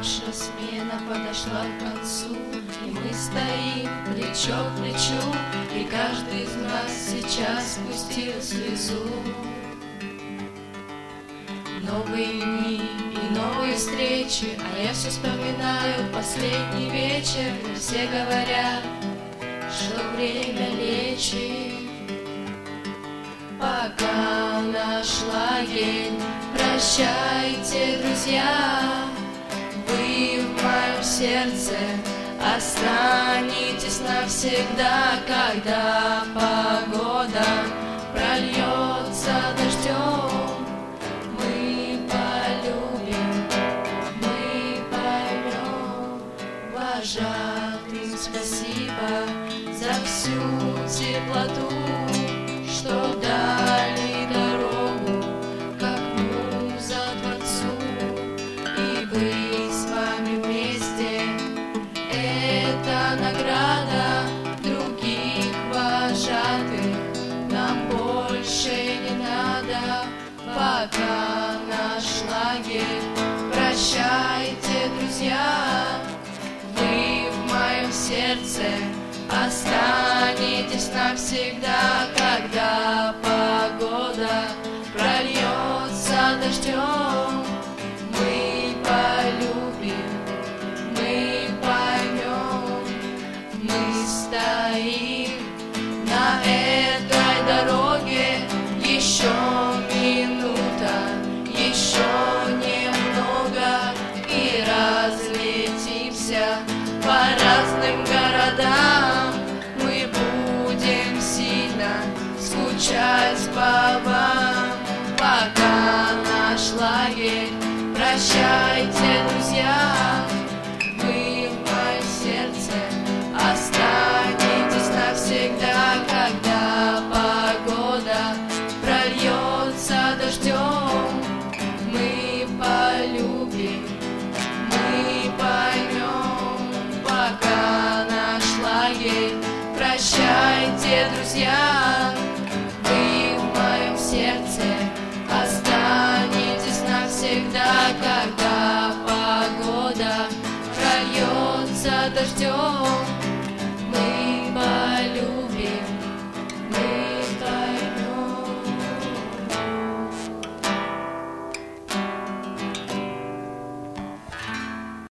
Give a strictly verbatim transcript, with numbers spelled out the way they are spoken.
Наша смена подошла к концу, и мы стоим плечо к плечу, и каждый из нас сейчас спустил слезу. Новые дни и новые встречи, а я все вспоминаю последний вечер. Все говорят, что время лечит. Пока наш лагерь, прощайте, друзья, вы в моем сердце останетесь навсегда. Когда погода прольется дождем, мы полюбим, мы поймем. Вожатым спасибо за всю теплоту, что дали дорогу, как муза Творцу. И быть с вами вместе — это награда. Других вожатых нам больше не надо. Пока наш лагерь, прощайте, друзья, вы в моем сердце останетесь навсегда. Когда погода прольется дождем, мы полюбим, мы поймем. Мы стоим на этой дороге, еще минута, еще немного, и разлетимся по разным городам. Мы будем сильно скучать по вам. Пока наш лагерь, прощайте, друзья, вы в моем сердце останетесь навсегда. Когда погода прольется дождем, мы полюбим, мы поймем. Пока наш лагерь, прощайте, друзья, вы в моем сердце останетесь навсегда. Когда погода прольется дождем,